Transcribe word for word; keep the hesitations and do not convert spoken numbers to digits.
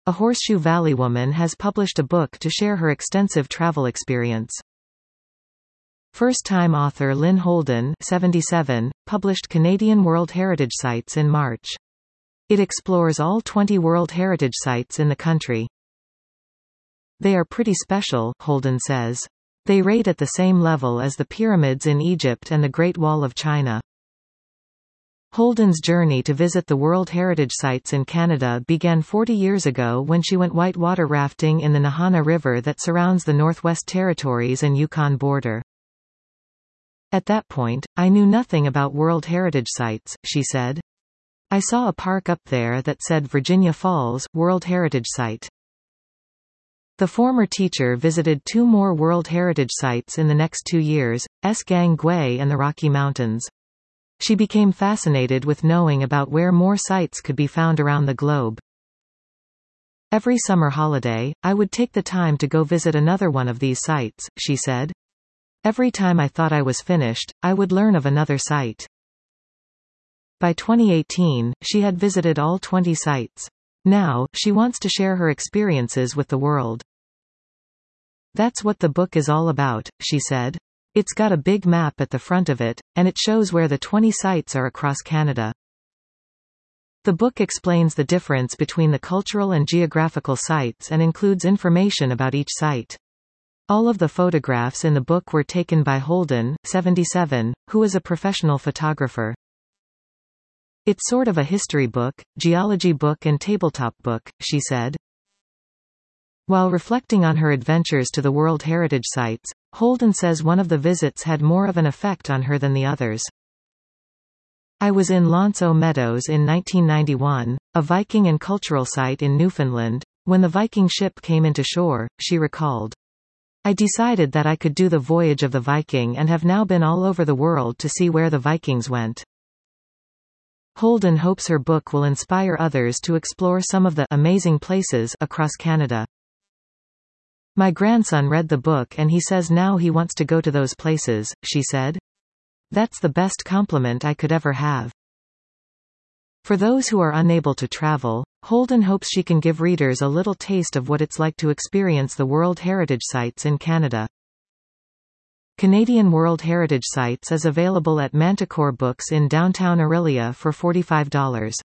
A Horseshoe Valley woman has published a book to share her extensive travel experience. First-time author Lynn Holden, seventy-seven, published Canadian World Heritage Sites in March. It explores all twenty World Heritage Sites in the country. They are pretty special, Holden says. They rate at the same level as the pyramids in Egypt and the Great Wall of China. Holden's journey to visit the World Heritage Sites in Canada began forty years ago when she went whitewater rafting in the Nahana River that surrounds the Northwest Territories and Yukon border. At that point, I knew nothing about World Heritage Sites, she said. I saw a park up there that said Virginia Falls, World Heritage Site. The former teacher visited two more World Heritage Sites in the next two years, Esgang Gwe and the Rocky Mountains. She became fascinated with knowing about where more sites could be found around the globe. Every summer holiday, I would take the time to go visit another one of these sites, she said. Every time I thought I was finished, I would learn of another site. By twenty eighteen, she had visited all twenty sites. Now, she wants to share her experiences with the world. That's what the book is all about, she said. It's got a big map at the front of it, and it shows where the twenty sites are across Canada. The book explains the difference between the cultural and geographical sites and includes information about each site. All of the photographs in the book were taken by Holden, seventy-seven, who is a professional photographer. It's sort of a history book, geology book and tabletop book, she said. While reflecting on her adventures to the World Heritage Sites, Holden says one of the visits had more of an effect on her than the others. I was in L'Anse aux Meadows in nineteen ninety-one, a Viking and cultural site in Newfoundland, when the Viking ship came into shore, she recalled. I decided that I could do the voyage of the Viking and have now been all over the world to see where the Vikings went. Holden hopes her book will inspire others to explore some of the amazing places across Canada. My grandson read the book and he says now he wants to go to those places, she said. That's the best compliment I could ever have. For those who are unable to travel, Holden hopes she can give readers a little taste of what it's like to experience the World Heritage Sites in Canada. Canadian World Heritage Sites is available at Manticore Books in downtown Orillia for forty-five dollars.